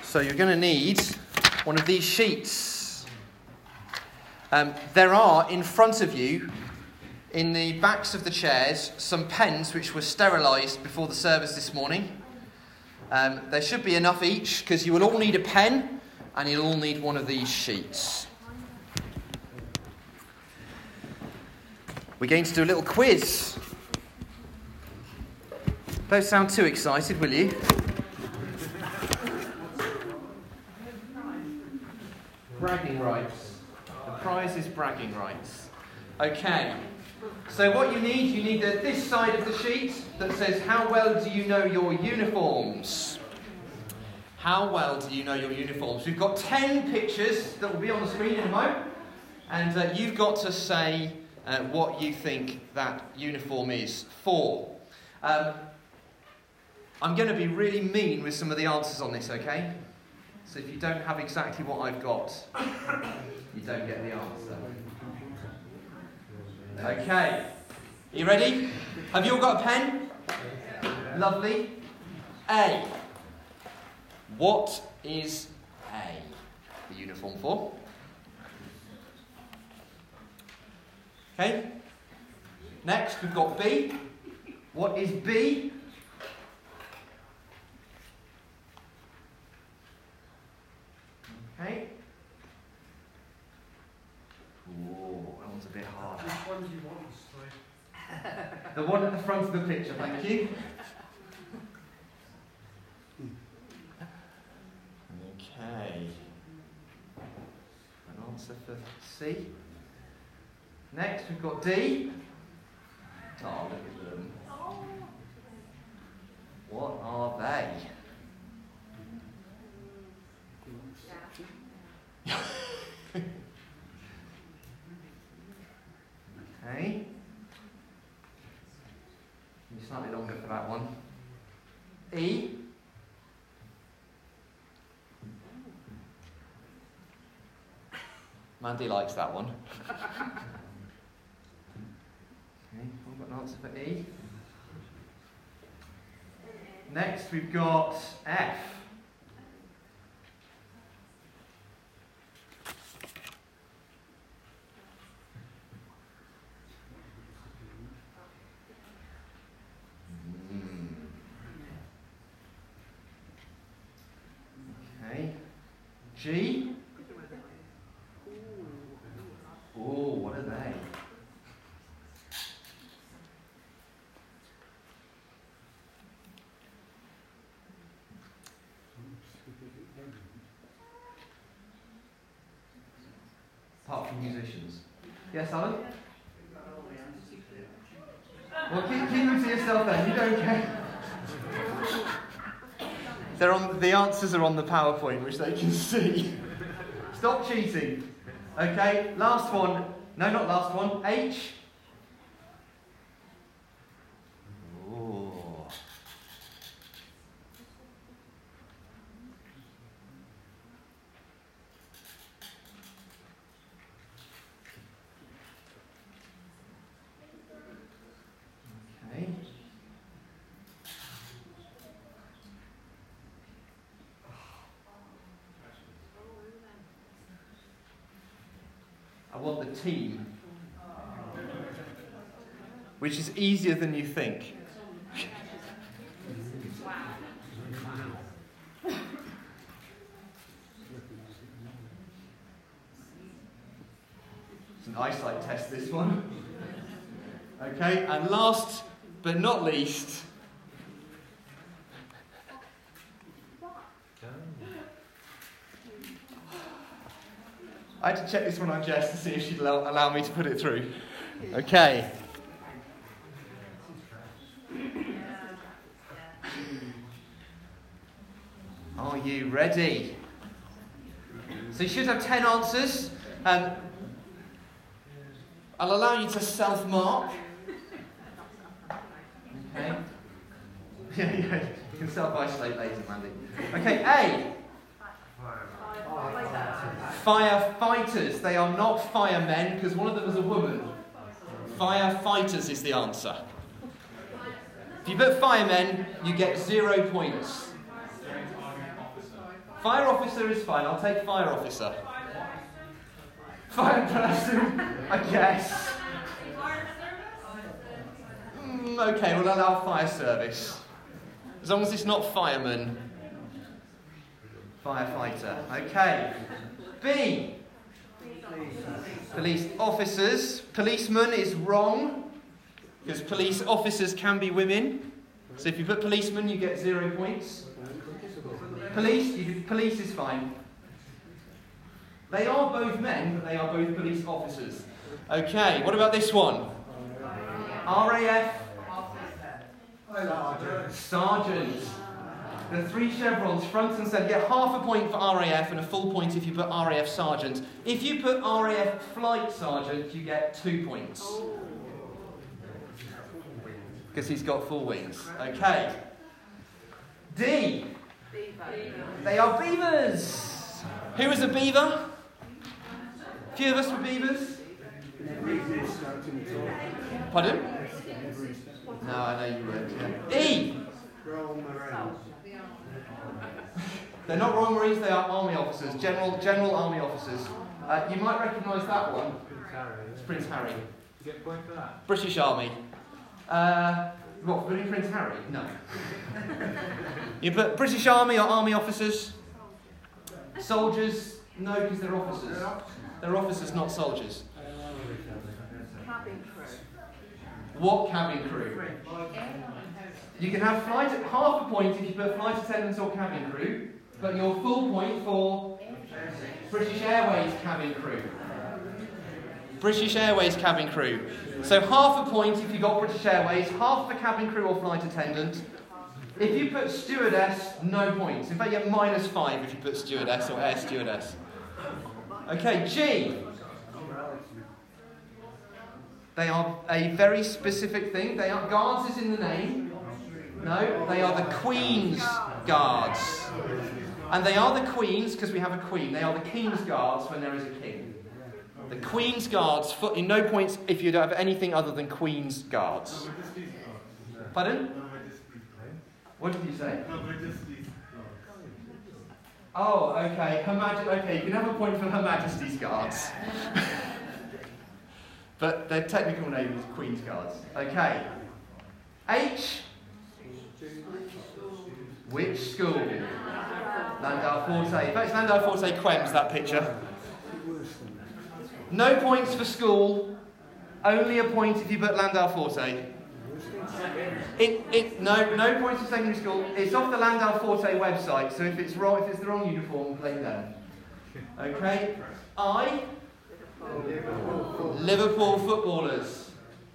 So you're going to need one of these sheets. There are in front of you, in the backs of the chairs, some pens which were sterilised before the service this morning. There should be enough each, because you will all need a pen and you'll all need one of these sheets. We're going to do a little quiz. Don't sound too excited, will you? Bragging rights. The prize is bragging rights. Okay. So what you need this side of the sheet that says, how well do you know your uniforms? How well do you know your uniforms? We've got 10 pictures that will be on the screen in a moment. And you've got to say what you think that uniform is for. I'm going to be really mean with some of the answers on this, okay? So if you don't have exactly what I've got, you don't get the answer. Okay. Are you ready? Have you all got a pen? Lovely. A. What is A the uniform for? Okay. Next, we've got B. What is B? Okay. Ooh, that one's a bit hard. Which one do you want? The one at the front of the picture, thank you. Okay. An answer for C. Next, we've got D. Oh, look at them. What are they? Okay. Slightly longer for that one. E. Mandy likes that one. Okay, we've got an answer for E. Next we've got F. G. Oh, what are they? Apart from musicians. Yes, Alan? Well, keep them to yourself then. You don't care. The answers are on the PowerPoint, which they can see. Stop cheating. Okay, last one. No, not last one. H. Ooh. Okay. I want the team, which is easier than you think. It's an eyesight test, this one. Okay, and last but not least, I had to check this one on Jess to see if she'd allow me to put it through. Okay. Are you ready? So you should have 10 answers. I'll allow you to self-mark. Okay. Yeah, you can self-isolate later, Mandy. Okay, A. Firefighters. They are not firemen, because one of them is a woman. Firefighters is the answer. If you put firemen, you get 0 points. Fire officer is fine. I'll take fire officer. Fire person, I guess. Okay, we'll allow fire service. As long as it's not fireman. Firefighter. Okay. B. Police officers. Policeman is wrong, because police officers can be women. So if you put policeman, you get 0 points. Police is fine. They are both men, but they are both police officers. Okay, what about this one? RAF. Sergeant. The 3 chevrons, front and centre. Get half a point for RAF and a full point if you put RAF sergeant. If you put RAF flight sergeant, you get 2 points. Because he's got 4 wings. Okay. D. They are beavers. Who is a beaver? A few of us were beavers. Pardon? No, I know you weren't. Yeah. E. They're not Royal Marines, they are Army officers, General Army officers. You might recognise that one. It's Prince Harry. You get a point for that? British Army. What, for Prince Harry? No. You put British Army or Army officers? Soldiers? No, because they're officers. They're officers, not soldiers. Cabin crew. What cabin crew? You can have flight at half a point if you put flight attendants or cabin crew, but your full point for British Airways cabin crew. British Airways cabin crew. So half a point if you got British Airways, half for cabin crew or flight attendant. If you put stewardess, no points. In fact, you get -5 if you put stewardess or air stewardess. Okay, G. They are a very specific thing. They are guards is in the name. No, they are the Queen's Guards. And they are the Queen's, because we have a Queen, they are the King's Guards when there is a King. The Queen's Guards, in no points if you don't have anything other than Queen's Guards. Pardon? What did you say? Oh, okay. Okay, you can have a point for Her Majesty's Guards. But their technical name is Queen's Guards. Okay. H. Which school? Landau Forte. In fact, it's Landau Forte Quems, that picture. No points for school. Only a point if you put Landau Forte. No points for secondary school. It's off the Landau Forte website, so if it's the wrong uniform, blame them. Okay. I. Liverpool footballers.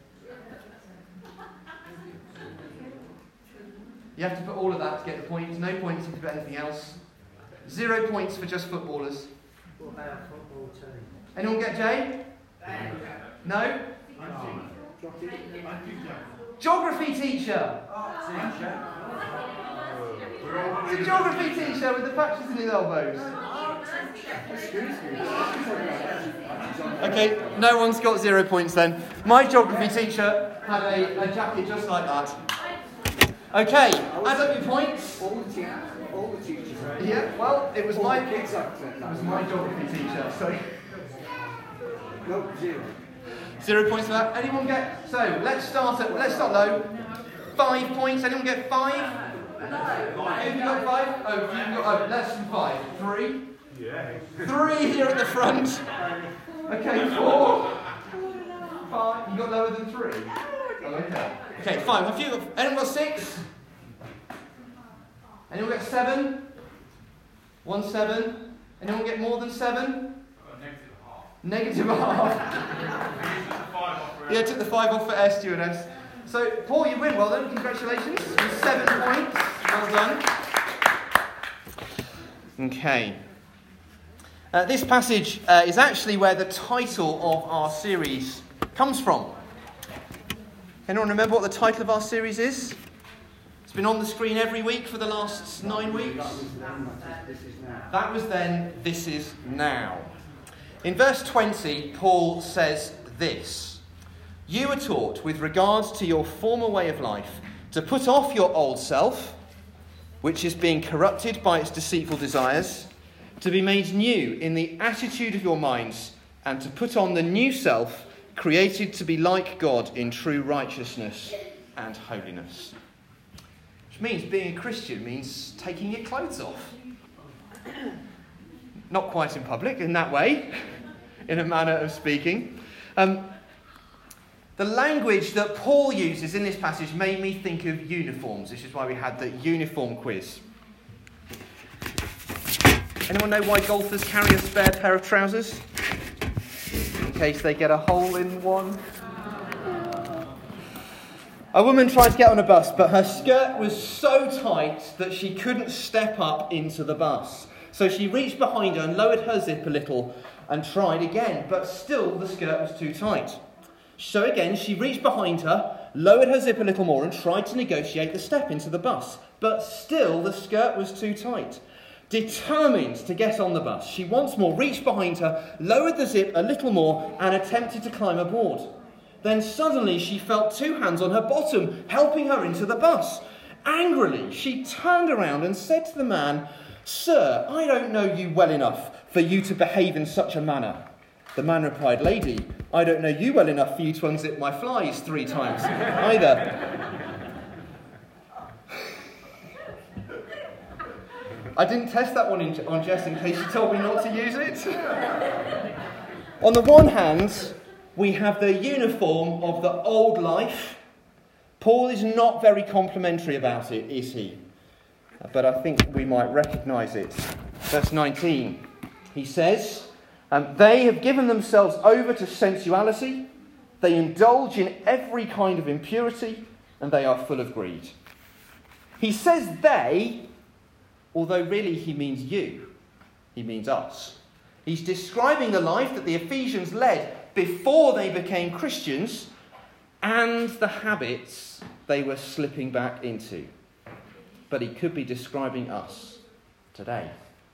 You have to put all of that to get the points. No points if you put anything else. 0 points for just footballers. What about football team? Anyone get J? No? Geography teacher. It's a geography teacher with the patches in his elbows. Okay, no one's got 0 points then. My geography teacher had a jacket just like that. Okay, add up your points. All the teachers. Yeah, well, it was my my geography teacher, so No, 0. 0 points for that. Anyone get? So let's start low. 5 points. Anyone get 5? No. Have you got 5? Oh, you've got less than 5. 3. Yeah. 3 here at the front. Okay, 4. 5. You got lower than 3. Oh, okay. Okay, 5. Have you got? Anyone got 6? Anyone get 7? 1 7. Anyone get more than 7? Negative half. Yeah, took the 5 off for air stewardess. So, Paul, you win. Well done. Congratulations. 7 points. Well done. Okay. This passage is actually where the title of our series comes from. Anyone remember what the title of our series is? It's been on the screen every week for the last 9 weeks. That was then, this is now. In verse 20, Paul says this: "You were taught, with regards to your former way of life, to put off your old self, which is being corrupted by its deceitful desires, to be made new in the attitude of your minds, and to put on the new self, created to be like God in true righteousness and holiness. Which means being a Christian means taking your clothes off. Not quite in public, in that way, in a manner of speaking. The language that Paul uses in this passage made me think of uniforms. This is why we had the uniform quiz. Anyone know why golfers carry a spare pair of trousers? In case they get a hole in one. A woman tried to get on a bus, but her skirt was so tight that she couldn't step up into the bus. So she reached behind her and lowered her zip a little and tried again, but still the skirt was too tight. So again, she reached behind her, lowered her zip a little more and tried to negotiate the step into the bus, but still the skirt was too tight. Determined to get on the bus, she once more reached behind her, lowered the zip a little more and attempted to climb aboard. Then suddenly she felt two hands on her bottom, helping her into the bus. Angrily, she turned around and said to the man, "Sir, I don't know you well enough for you to behave in such a manner." The man replied, "Lady, I don't know you well enough for you to unzip my flies 3 times either." I didn't test that one on Jess in case she told me not to use it. On the one hand, we have the uniform of the old life. Paul is not very complimentary about it, is he? But I think we might recognise it. Verse 19, he says, "They have given themselves over to sensuality, they indulge in every kind of impurity, and they are full of greed." He says they, although really he means you. He means us. He's describing the life that the Ephesians led before they became Christians and the habits they were slipping back into. But he could be describing us today.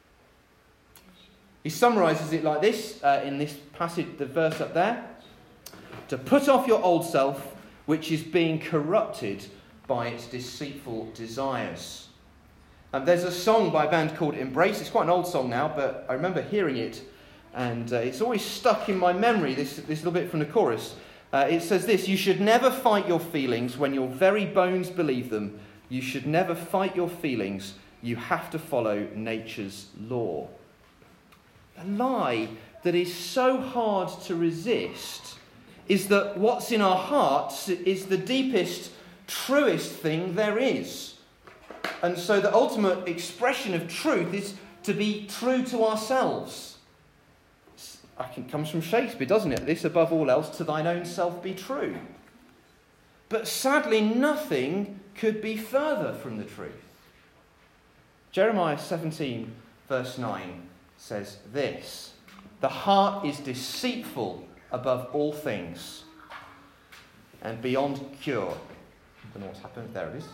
He summarises it like this in this passage, the verse up there. To put off your old self, which is being corrupted by its deceitful desires. There's a song by a band called Embrace. It's quite an old song now, but I remember hearing it. And it's always stuck in my memory, this little bit from the chorus. It says this: "You should never fight your feelings when your very bones believe them. You should never fight your feelings. You have to follow nature's law." A lie that is so hard to resist is that what's in our hearts is the deepest, truest thing there is. And so the ultimate expression of truth is to be true to ourselves. It comes from Shakespeare, doesn't it? "This above all else, to thine own self be true." But sadly, nothing could be further from the truth. Jeremiah 17, verse 9 says this: "The heart is deceitful above all things and beyond cure." I don't know what's happened. There it is.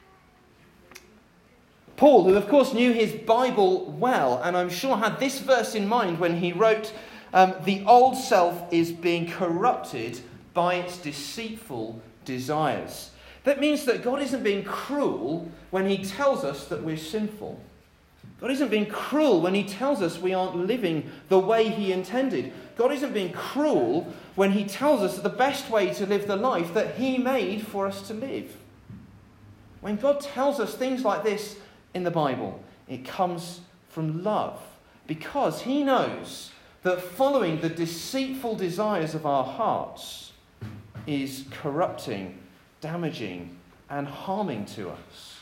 Paul, who of course knew his Bible well, and I'm sure had this verse in mind when he wrote, "The old self is being corrupted by its deceitful desires." That means that God isn't being cruel when he tells us that we're sinful. God isn't being cruel when he tells us we aren't living the way he intended. God isn't being cruel when he tells us the best way to live the life that he made for us to live. When God tells us things like this in the Bible, it comes from love, because he knows that following the deceitful desires of our hearts is corrupting, damaging, and harming to us.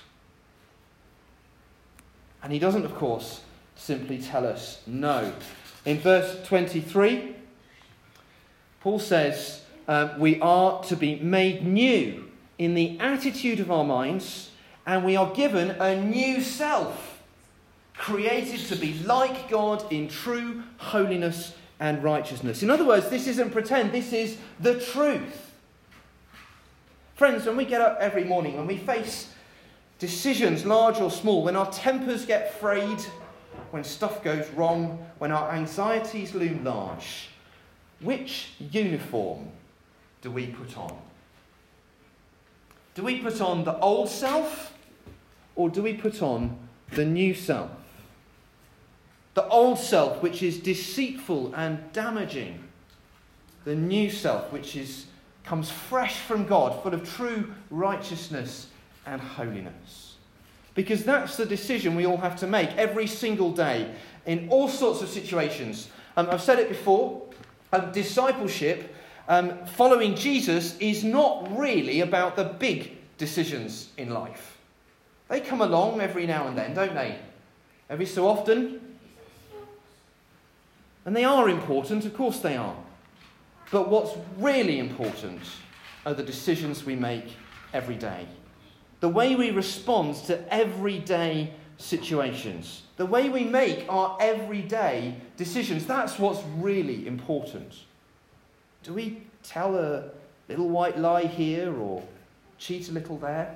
And he doesn't, of course, simply tell us no. In verse 23, Paul says we are to be made new in the attitude of our minds, and we are given a new self, created to be like God in true holiness and righteousness. In other words, this isn't pretend, this is the truth. Friends, when we get up every morning, when we face decisions, large or small, when our tempers get frayed, when stuff goes wrong, when our anxieties loom large, which uniform do we put on? Do we put on the old self, or do we put on the new self? The old self, which is deceitful and damaging. The new self, which comes fresh from God, full of true righteousness and holiness. Because that's the decision we all have to make every single day in all sorts of situations. I've said it before, discipleship, following Jesus, is not really about the big decisions in life. They come along every now and then, don't they? Every so often. And they are important, of course they are. But what's really important are the decisions we make every day. The way we respond to everyday situations. The way we make our everyday decisions. That's what's really important. Do we tell a little white lie here or cheat a little there?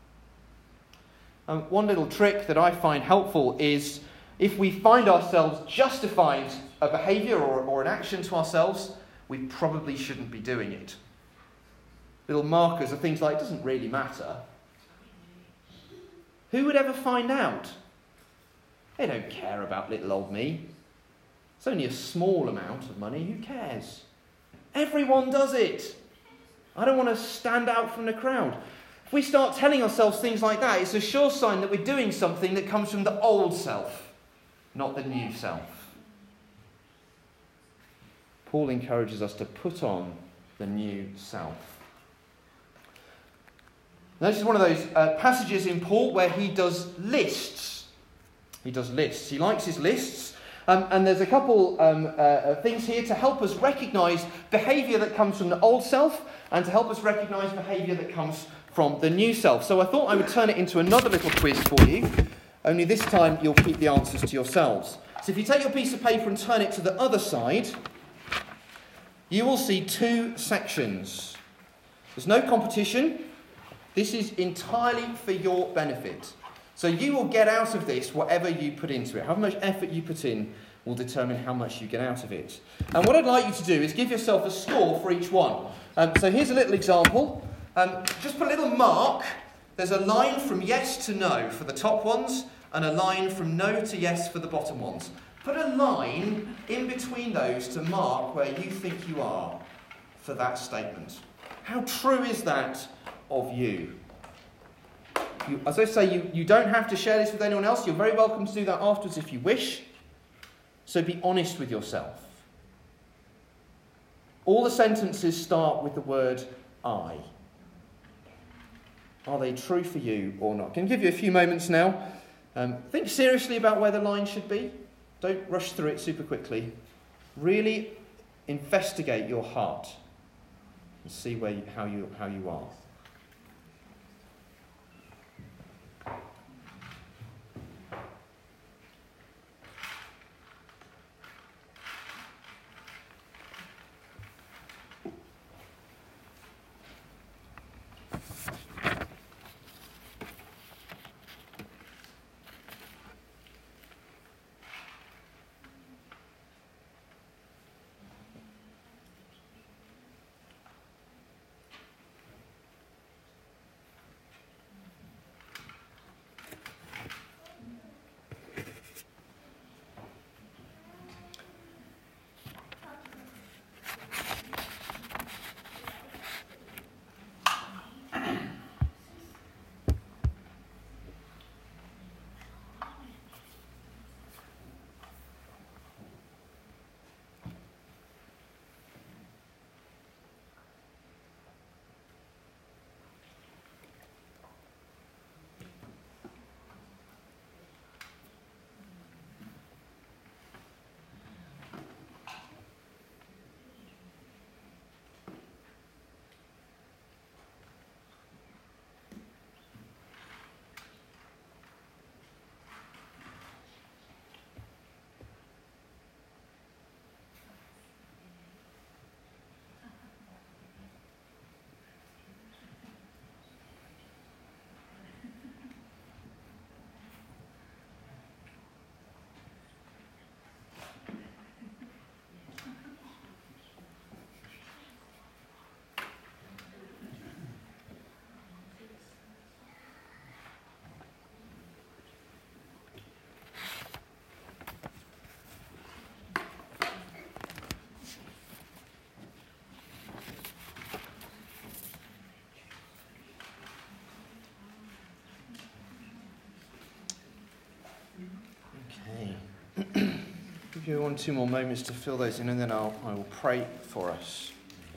One little trick that I find helpful is if we find ourselves justifying a behaviour or an action to ourselves, we probably shouldn't be doing it. Little markers are things like, it doesn't really matter. Who would ever find out? They don't care about little old me. It's only a small amount of money, who cares? Everyone does it. I don't want to stand out from the crowd. If we start telling ourselves things like that, it's a sure sign that we're doing something that comes from the old self, not the new self. Paul encourages us to put on the new self. Now, this is one of those passages in Paul where he does lists. He does lists. He likes his lists. And there's a couple things here to help us recognise behaviour that comes from the old self and to help us recognise behaviour that comes from the new self. So I thought I would turn it into another little quiz for you, only this time you'll keep the answers to yourselves. So if you take your piece of paper and turn it to the other side, you will see two sections. There's no competition. This is entirely for your benefit. So you will get out of this whatever you put into it. However much effort you put in will determine how much you get out of it. And what I'd like you to do is give yourself a score for each one. So here's a little example. Just put a little mark. There's a line from yes to no for the top ones and a line from no to yes for the bottom ones. Put a line in between those to mark where you think you are for that statement. How true is that of you? As I say, you don't have to share this with anyone else. You're very welcome to do that afterwards if you wish. So be honest with yourself. All the sentences start with the word I. Are they true for you or not? Can give you a few moments now. Think seriously about where the line should be. Don't rush through it super quickly. Really investigate your heart and see how you are. Give you 1 or 2 more moments to fill those in, and then I will pray for us.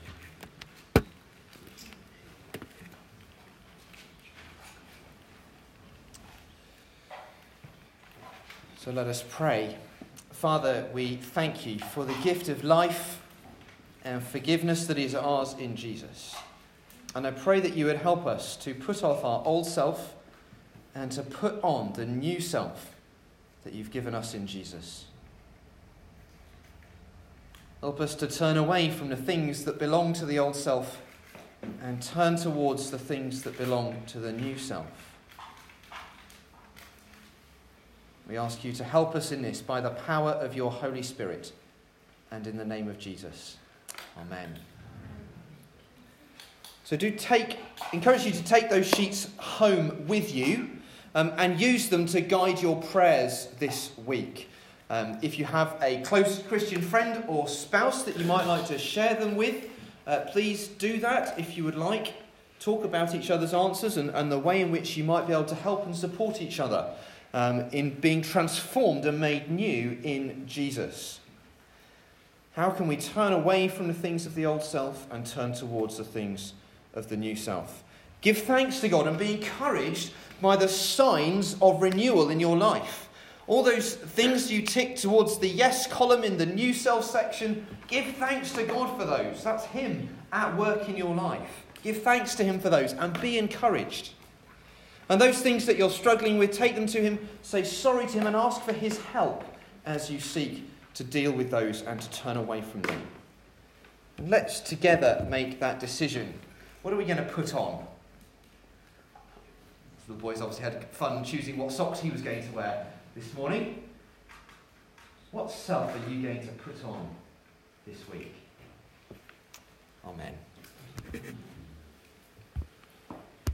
So let us pray. Father, we thank you for the gift of life and forgiveness that is ours in Jesus. And I pray that you would help us to put off our old self and to put on the new self that you've given us in Jesus. Help us to turn away from the things that belong to the old self and turn towards the things that belong to the new self. We ask you to help us in this by the power of your Holy Spirit, and in the name of Jesus. Amen. So encourage you to take those sheets home with you and use them to guide your prayers this week. If you have a close Christian friend or spouse that you might like to share them with, please do that if you would like. Talk about each other's answers and the way in which you might be able to help and support each other in being transformed and made new in Jesus. How can we turn away from the things of the old self and turn towards the things of the new self? Give thanks to God and be encouraged by the signs of renewal in your life. All those things you tick towards the yes column in the new self section, give thanks to God for those. That's him at work in your life. Give thanks to him for those and be encouraged. And those things that you're struggling with, take them to him, say sorry to him and ask for his help as you seek to deal with those and to turn away from them. And let's together make that decision. What are we going to put on? The boys obviously had fun choosing what socks he was going to wear this morning. What self are you going to put on this week? Amen.